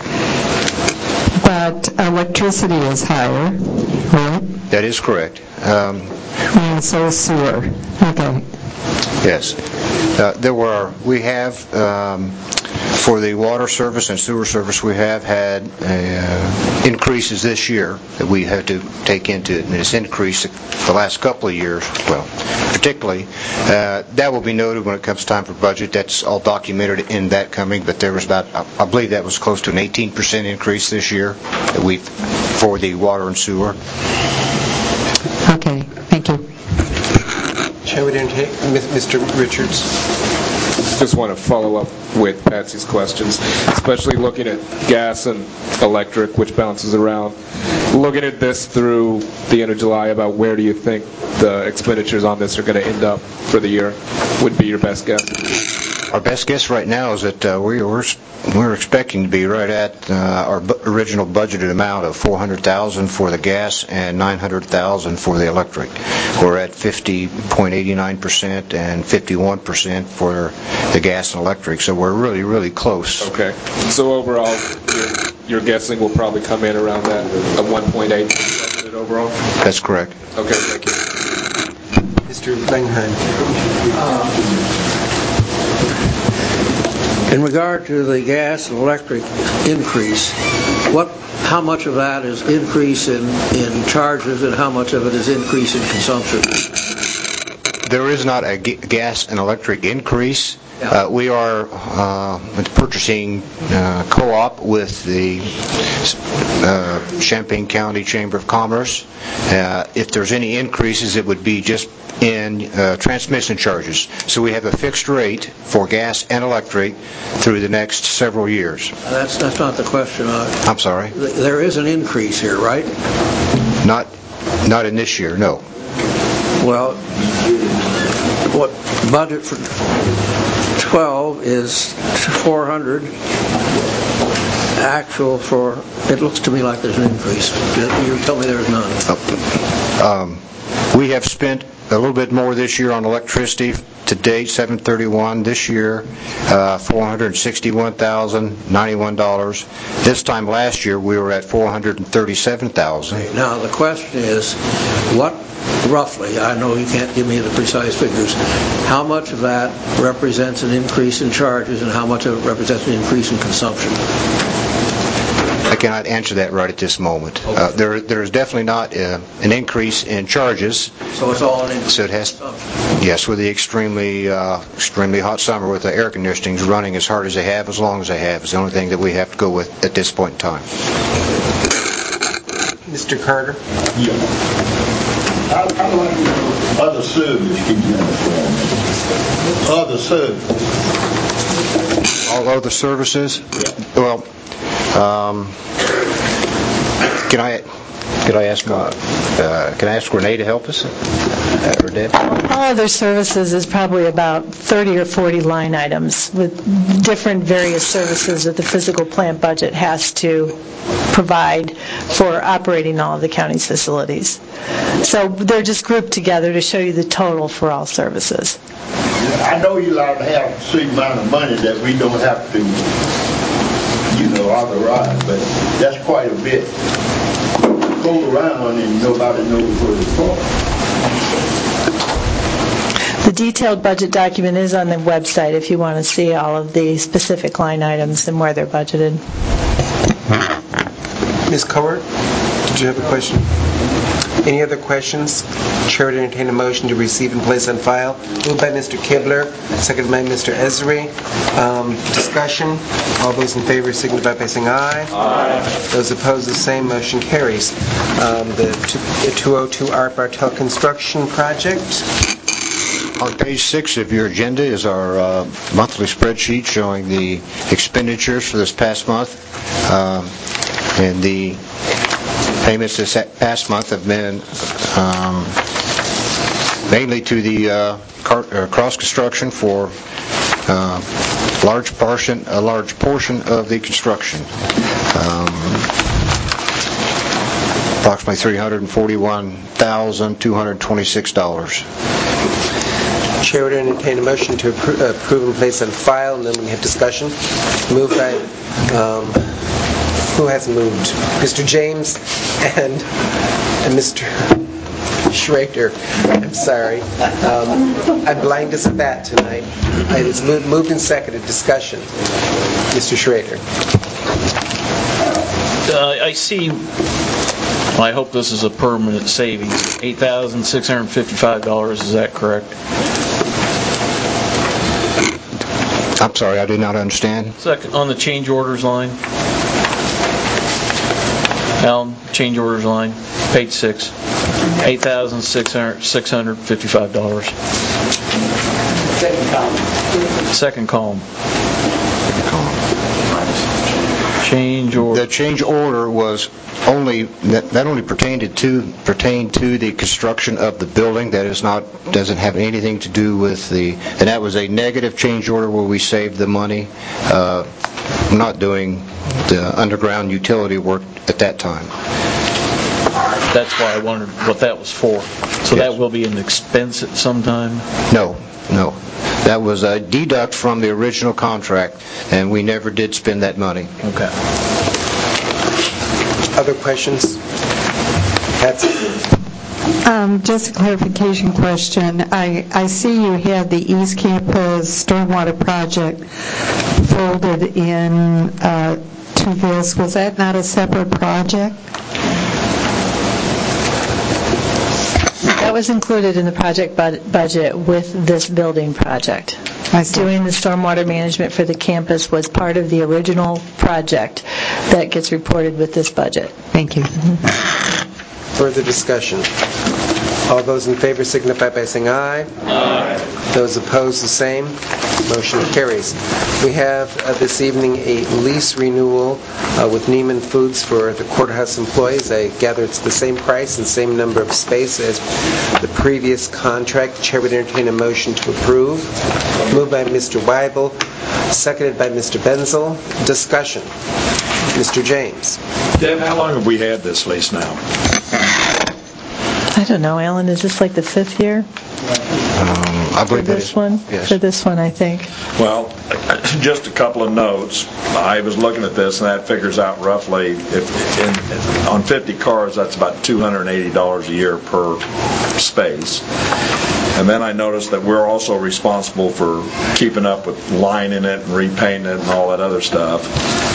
But electricity is higher, right? That is correct. Um, and so is sewer. Okay. Yes. Uh, there were, we have, um, for the water service and sewer service, we have had uh, increases this year that we had to take into it, and it's increased the last couple of years, well, particularly. Uh, that will be noted when it comes time for budget. That's all documented in that coming, but there was about, I believe that was close to an eighteen percent increase this year that we for the water and sewer. Okay, thank you. Shall we entertain Mister Richards? Just want to follow up with Patsy's questions, especially looking at gas and electric, which bounces around. Looking at this through the end of July, about where do you think the expenditures on this are going to end up for the year would be your best guess? Our best guess right now is that uh, we, we're we're expecting to be right at uh, our bu- original budgeted amount of four hundred thousand dollars for the gas and nine hundred thousand dollars for the electric. We're at fifty point eight nine percent and fifty-one percent for the gas and electric, so we're really, really close. Okay. So overall, you're, you're guessing we'll probably come in around that at one point eight budgeted overall? That's correct. Okay, thank you. Mister Langheim. Uh, In regard to the gas and electric increase, what, how much of that is increase in, in charges and how much of it is increase in consumption? There is not a g- gas and electric increase. Uh, we are uh, purchasing uh, co-op with the uh, Champaign County Chamber of Commerce. Uh, if there's any increases, it would be just in uh, transmission charges. So we have a fixed rate for gas and electric through the next several years. That's that's not the question. Uh, I'm sorry? There is an increase here, right? Not, not in this year, no. Well, what budget for twelve is four hundred. Actual for, it looks to me like there's an increase. You tell me there's none. Um, we have spent a little bit more this year on electricity to date, seven thirty-one this year, uh, four hundred sixty-one thousand ninety-one dollars. This time last year we were at four hundred thirty-seven thousand dollars. Now the question is, what roughly, I know you can't give me the precise figures, how much of that represents an increase in charges and how much of it represents an increase in consumption? I cannot answer that right at this moment. Uh, there, there is definitely not uh, an increase in charges. So it's all an increase. So it has, yes, with the extremely, uh, extremely hot summer, with the air conditionings running as hard as they have, as long as they have, is the only thing that we have to go with at this point in time. Mister Carter? Yeah. I, I'd like to know other service, can you understand? Other service. All other services? Well, um, can I can I ask uh, uh, can I ask Renee to help us? Uh, or Deb? All other services is probably about thirty or forty line items with different various services that the physical plant budget has to provide for operating all of the county's facilities. So they're just grouped together to show you the total for all services. I know you're allowed to have a certain amount of money that we don't have to, you know, authorize, but that's quite a bit. Go around and nobody knows where it's from. The detailed budget document is on the website if you want to see all of the specific line items and where they're budgeted. Miz Cowart, did you have a question? Any other questions? Chair would entertain a motion to receive and place on file. Moved by Mister Kibler, seconded by Mister Esri. Um, discussion. All those in favor signify by saying aye. Aye. Those opposed, the same. Motion carries. Um, the, the two oh two Art Bartel construction project. On page six of your agenda is our uh, monthly spreadsheet showing the expenditures for this past month. Um, and the payments this past month have been um, mainly to the uh, car, uh, cross construction for uh, large portion, a large portion of the construction. Um, approximately three hundred forty-one thousand two hundred twenty-six dollars. Chair would entertain a motion to appro- uh, approve and place on file, and then we have discussion. Moved by, um, who has moved? Mister James and, and Mister Schrader. I'm sorry. Um, I'm blind as a bat tonight. It's moved, moved and seconded. Discussion. Mister Schrader. Uh, I see, well, I hope this is a permanent savings, eight thousand six hundred fifty-five dollars, is that correct? I'm sorry, I did not understand. Second, on the change orders line. Alan, change orders line, page six, eight thousand six hundred fifty-five dollars. Second column. Second column. Change order. The change order was only that, that only pertained to pertained to the construction of the building. That is not doesn't have anything to do with the. And that was a negative change order where we saved the money. Uh, not doing the underground utility work at that time. That's why I wondered what that was for. So yes. That will be an expense at some time? No, no. That was a deduct from the original contract, and we never did spend that money. Okay. Other questions? Patsy? Um, just a clarification question. I, I see you had the East Campus Stormwater Project folded in uh, to this. Was that not a separate project? That was included in the project bud- budget with this building project. Doing the stormwater management for the campus was part of the original project that gets reported with this budget. Thank you. Mm-hmm. Further discussion. All those in favor signify by saying aye. Aye. Those opposed, the same. Motion carries. We have uh, this evening a lease renewal uh, with Neiman Foods for the courthouse employees. I gather it's the same price and same number of space as the previous contract. Chair would entertain a motion to approve. Moved by Mister Weibel, seconded by Mister Benzel. Discussion. Mister James. Deb, how long have we had this lease now? I don't know, Alan. Is this like the fifth year? Um, I believe for this is, one. Yes. For this one, I think. Well, just a couple of notes. I was looking at this, and that figures out roughly, if in, on fifty cars, that's about two hundred eighty dollars a year per space. And then I noticed that we're also responsible for keeping up with lining it and repainting it and all that other stuff.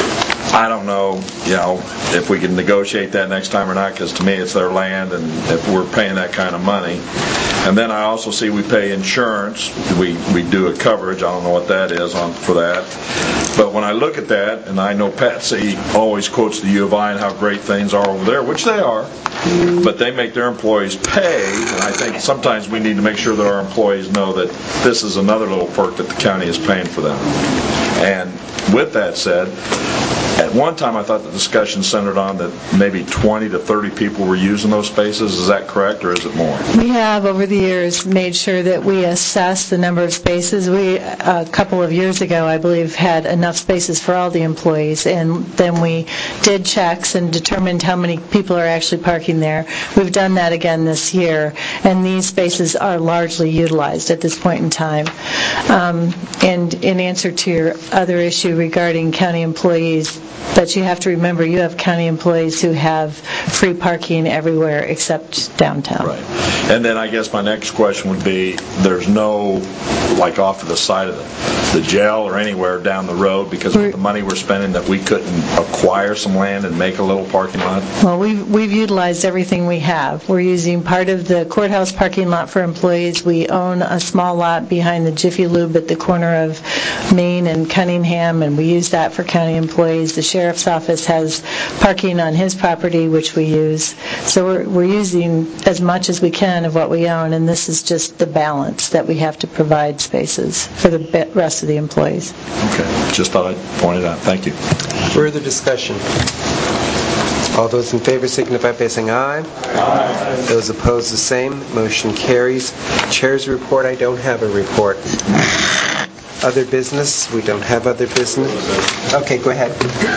I don't know, you know, if we can negotiate that next time or not, because to me it's their land, and if we're paying that kind of money. And then I also see we pay insurance. We we do a coverage. I don't know what that is on for that. But when I look at that, and I know Patsy always quotes the U of I and how great things are over there, which they are, but they make their employees pay, and I think sometimes we need to make sure that our employees know that this is another little perk that the county is paying for them. And with that said, at one time I thought the discussion centered on that maybe twenty to thirty people were using those spaces. Is that correct, or is it more? We have, over the years, made sure that we assess the number of spaces. We, a couple of years ago, I believe, had enough spaces for all the employees, and then we did checks and determined how many people are actually parking there. We've done that again this year, and these spaces are largely utilized at this point in time. Um, and in answer to your other issue regarding county employees, but you have to remember, you have county employees who have free parking everywhere except downtown. Right. And then I guess my next question would be, there's no, like off to the side of the, the jail or anywhere down the road, because of the money we're spending, that we couldn't acquire some land and make a little parking lot? Well, we've, we've utilized everything we have. We're using part of the courthouse parking lot for employees. We own a small lot behind the Jiffy Lube at the corner of Main and Cunningham, and we use that for county employees. The sheriff's office has parking on his property, which we use. So we're, we're using as much as we can of what we own, and this is just the balance that we have to provide spaces for the rest of the employees. Okay. Just thought I'd point it out. Thank you. Further discussion? All those in favor signify by saying aye. Aye. Those opposed, the same. Motion carries. Chair's report, I don't have a report. Other business? We don't have other business. Okay, go ahead.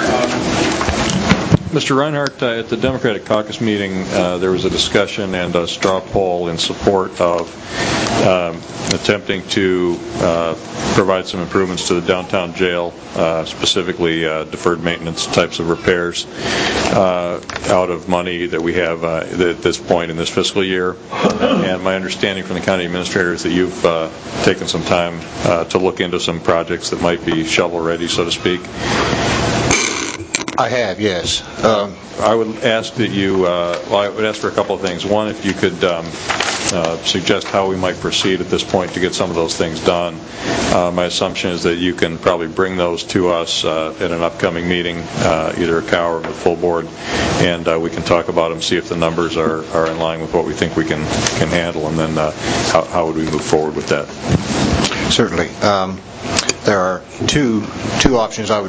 Mister Reinhardt, uh, at the Democratic Caucus meeting, uh, there was a discussion and a straw poll in support of um, attempting to uh, provide some improvements to the downtown jail, uh, specifically uh, deferred maintenance types of repairs, uh, out of money that we have uh, at this point in this fiscal year. And my understanding from the county administrator is that you've uh, taken some time uh, to look into some projects that might be shovel-ready, so to speak. I have, yes. Um, I would ask that you, uh, well, I would ask for a couple of things. One, if you could um, uh, suggest how we might proceed at this point to get some of those things done. Uh, my assumption is that you can probably bring those to us uh, at an upcoming meeting, uh, either a C O W or the full board, and uh, we can talk about them, see if the numbers are, are in line with what we think we can, can handle, and then uh, how, how would we move forward with that? Certainly. Um, there are two two options I would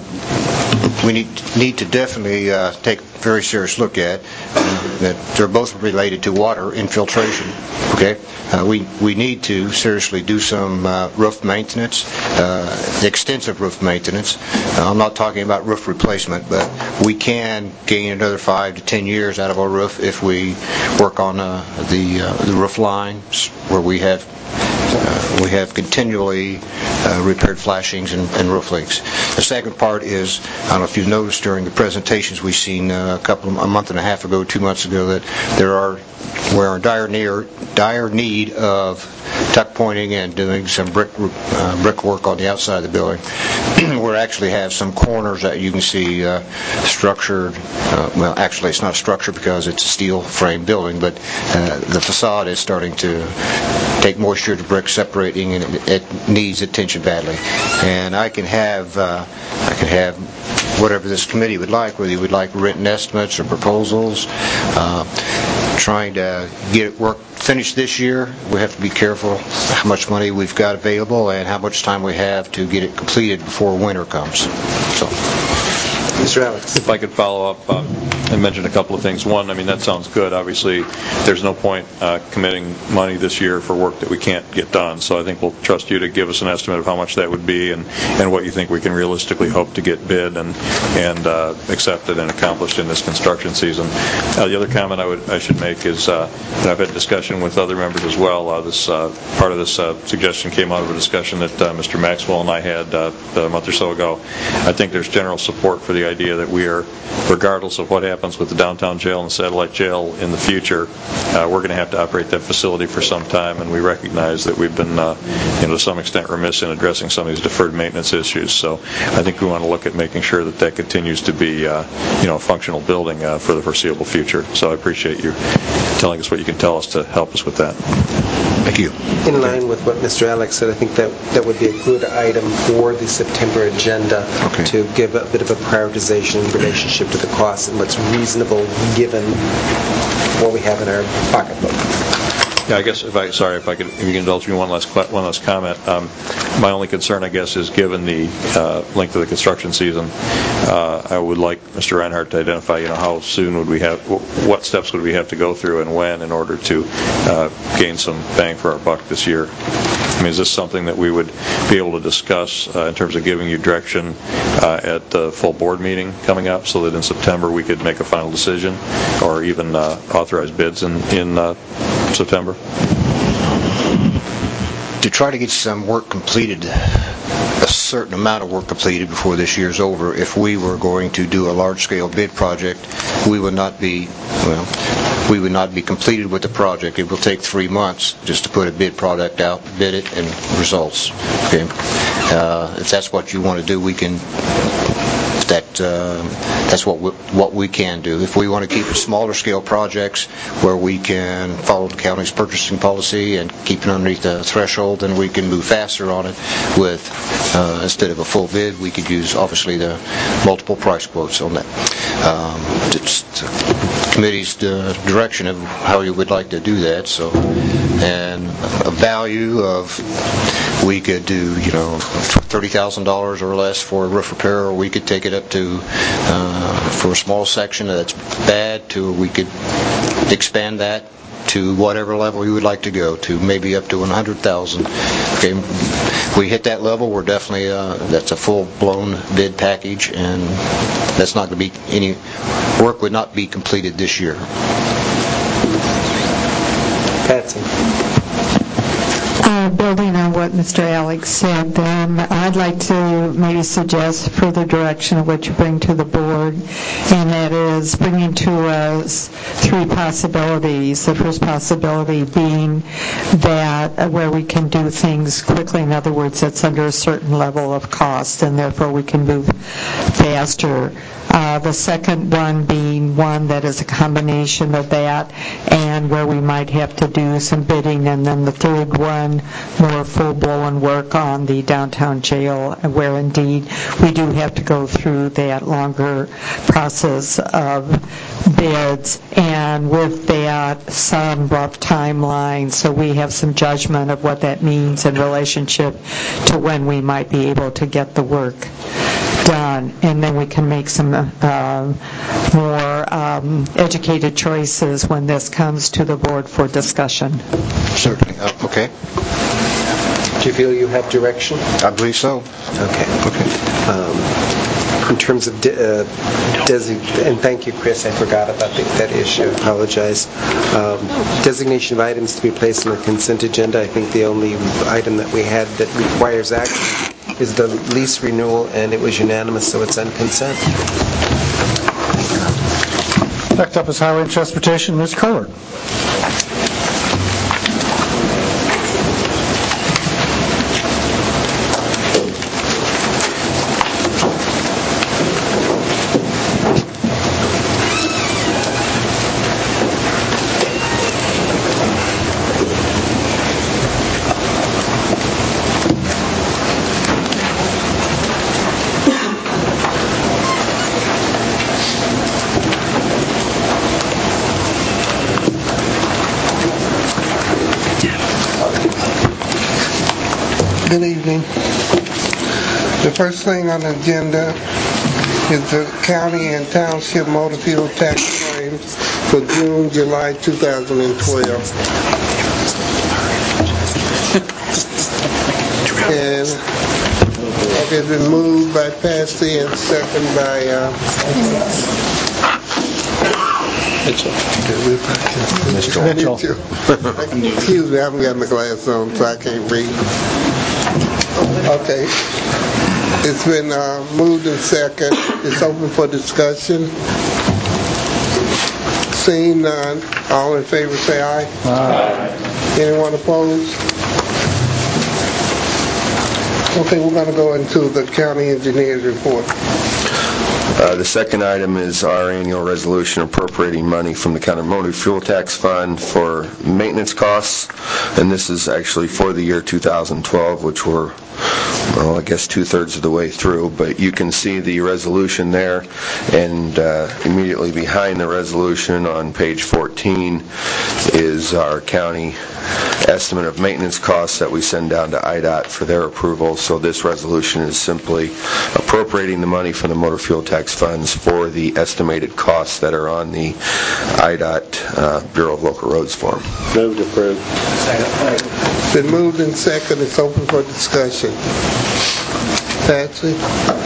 we need need to definitely uh, take a very serious look at. Uh, that they're both related to water infiltration. Okay, uh, we we need to seriously do some uh, roof maintenance, uh, extensive roof maintenance. Uh, I'm not talking about roof replacement, but we can gain another five to ten years out of our roof if we work on uh, the uh, the roof lines where we have. Uh, we have continually uh, repaired flashings and, and roof leaks. The second part is, I don't know if you've noticed during the presentations we've seen uh, a couple, a month and a half ago, two months ago, that there are we're in dire, near, dire need of tuck pointing and doing some brick uh, brickwork on the outside of the building. We actually have some corners that you can see uh, structured. Uh, well, actually, it's not structured because it's a steel frame building, but uh, the facade is starting to take moisture to brick separating, and it, it needs attention badly. And I can have uh, I can have whatever this committee would like, whether you would like written estimates or proposals. Uh, trying to get work finished this year. We have to be careful how much money we've got available and how much time we have to get it completed before winter comes. So, Mister Alex. If I could follow up uh, and mention a couple of things. One, I mean, that sounds good. Obviously, there's no point uh, committing money this year for work that we can't get done. So I think we'll trust you to give us an estimate of how much that would be and, and what you think we can realistically hope to get bid and and uh, accepted and accomplished in this construction season. Uh, the other comment I would I should make is, uh, and I've had discussion with other members as well. Uh, this uh, part of this uh, suggestion came out of a discussion that uh, Mister Maxwell and I had uh, a month or so ago. I think there's general support for the idea that we are, regardless of what happens happens with the downtown jail and the satellite jail in the future, uh, we're going to have to operate that facility for some time, and we recognize that we've been, uh, you know, to some extent remiss in addressing some of these deferred maintenance issues. So I think we want to look at making sure that that continues to be, uh, you know, a functional building uh, for the foreseeable future. So I appreciate you telling us what you can tell us to help us with that. Thank you. In line with what Mister Alex said, I think that that would be a good item for the September agenda okay. to give a bit of a prioritization in relationship to the cost and what's reasonable given what we have in our pocketbook. Yeah, I guess if I sorry if I could if you can indulge me one last one last comment. Um, my only concern, I guess, is given the uh, length of the construction season, uh, I would like Mister Reinhardt to identify, you know, how soon would we have, what steps would we have to go through, and when, in order to uh, gain some bang for our buck this year. I mean, is this something that we would be able to discuss uh, in terms of giving you direction uh, at the full board meeting coming up, so that in September we could make a final decision, or even uh, authorize bids in in uh, September? To try to get some work completed, a certain amount of work completed before this year's over, if we were going to do a large-scale bid project, we would not be, well, we would not be completed with the project. It will take three months just to put a bid product out, bid it, and results. Okay, uh, if that's what you want to do, we can. That uh, that's what we, what we can do. If we want to keep it smaller scale projects where we can follow the county's purchasing policy and keep it underneath the threshold, then we can move faster on it. With uh, instead of a full bid, we could use obviously the multiple price quotes on that. Um, it's the committee's uh, direction of how you would like to do that. So, and a value of we could do, you know, thirty thousand dollars or less for a roof repair, or we could take it up to, uh, for a small section that's bad, to we could expand that to whatever level you would like to go to, maybe up to one hundred thousand. Okay, if we hit that level, we're definitely, uh, that's a full-blown bid package, and that's not going to be, any work would not be completed this year. Patsy. Uh, building on what Mister Alex said, um, I'd like to maybe suggest further direction of what you bring to the board, and that is bringing to us three possibilities. The first possibility being that uh, where we can do things quickly, in other words, that's under a certain level of cost, and therefore we can move faster. Uh, the second one being one that is a combination of that and where we might have to do some bidding, and then the third one, more full-blown work on the downtown jail, where indeed we do have to go through that longer process of bids, and with that, some rough timeline, so we have some judgment of what that means in relationship to when we might be able to get the work done, and then we can make some uh, more um, educated choices when this comes to the board for discussion. Certainly. Uh, okay. Do you feel you have direction? I believe so. Okay. Okay. Um, in terms of de- uh, design, and thank you, Chris, I forgot about the, that issue. I apologize. Um, designation of items to be placed on the consent agenda. I think the only item that we had that requires action is the lease renewal, and it was unanimous, so it's on consent. Next up is Highway and Transportation, Miz Kohler. Good evening. The first thing on the agenda is the county and township motor fuel tax claims for June, July two thousand twelve. And it has been moved by Patsy and second by uh, Mitchell. Mitchell. Excuse me, I haven't got my glasses on, so I can't read. Okay. It's been uh, moved and second. It's open for discussion. Seeing none, all in favor say aye. Aye. Anyone opposed? Okay, we're going to go into the county engineer's report. Uh, the second item is our annual resolution appropriating money from the county motor fuel tax fund for maintenance costs, and this is actually for the year two thousand twelve, which we're, well, I guess two-thirds of the way through, but you can see the resolution there, and uh, immediately behind the resolution on page fourteen is our county estimate of maintenance costs that we send down to I D O T for their approval. So this resolution is simply appropriating the money from the motor fuel tax funds for the estimated costs that are on the I D O T uh, Bureau of Local Roads form. Move to approve. Second. Been moved and second. It's open for discussion. Patsy?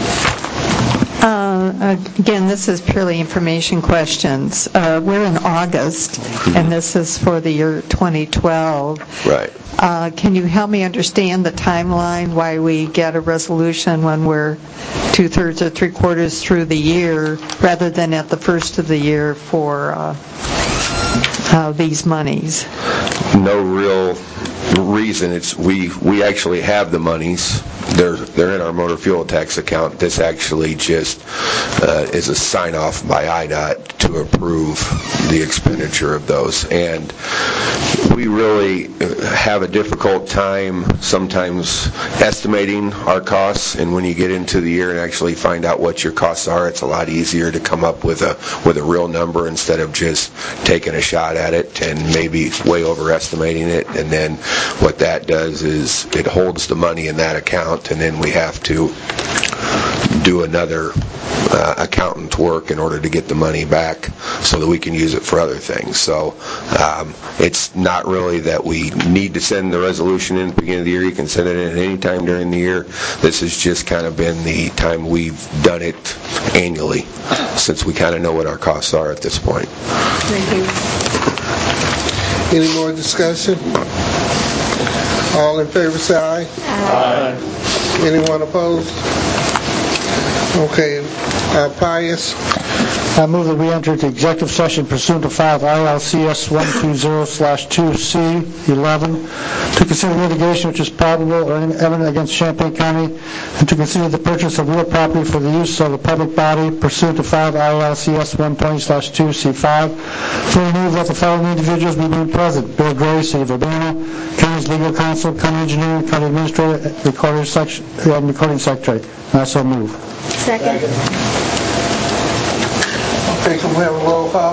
Uh, Again, this is purely information questions. Uh, We're in August, and this is for the year twenty twelve. Right. Uh, Can you help me understand the timeline, why we get a resolution when we're two-thirds or three-quarters through the year, rather than at the first of the year for uh, uh, these monies? No real reason. It's we we actually have the monies. They're they're in our motor fuel tax account. This actually just uh, is a sign off by I D O T to approve the expenditure of those. And we really have a difficult time sometimes estimating our costs. And when you get into the year and actually find out what your costs are, it's a lot easier to come up with a with a real number instead of just taking a shot at it and maybe way overestimating it. And then what that does is it holds the money in that account, and then we have to do another uh, accountant work in order to get the money back so that we can use it for other things. So um, it's not really that we need to send the resolution in at the beginning of the year. You can send it in at any time during the year. This has just kind of been the time we've done it annually, since we kind of know what our costs are at this point. Thank you. Any more discussion? All in favor say aye. Aye. Anyone opposed? Okay, uh, Pius? I move that we enter into executive session pursuant to five I L C S one twenty slash two C eleven to consider litigation which is probable or evident against Champaign County, and to consider the purchase of real property for the use of a public body pursuant to five I L C S one twenty slash two C five. Further move that the following individuals be named present: Bill Gray, City of Urbana, County's legal counsel, county engineer, county administrator, recorder, section, uh, recording secretary. I so move. Second. Okay, can we have a roll call?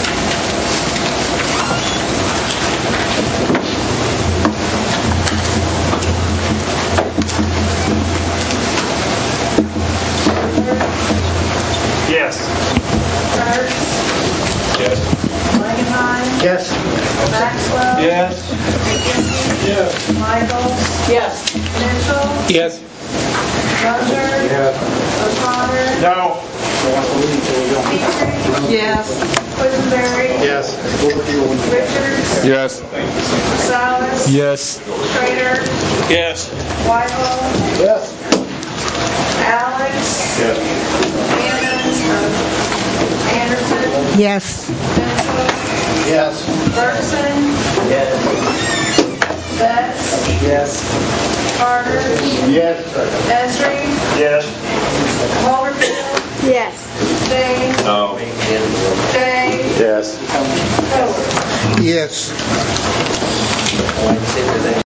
Yes. Kurtz? Yes. Langenheim? Yes. Maxwell? Yes. McKinney? Yes. Michaels? Yes. Mitchell? Yes. Roger? Yes. O'Connor? No. Petrie? Yes. Quisenberry? Yes. Richards? Yes. Salas? Yes. Schrader? Yes. Whitehall? Yes. Alex? Yes. Anderson? Yes. Mitchell? Yes. Ferguson? Yes. Betts? Yes. Carter? Yes. Esri? Yes. Walterfield? Yes. Day? No. Day? Yes. Cole? Yes.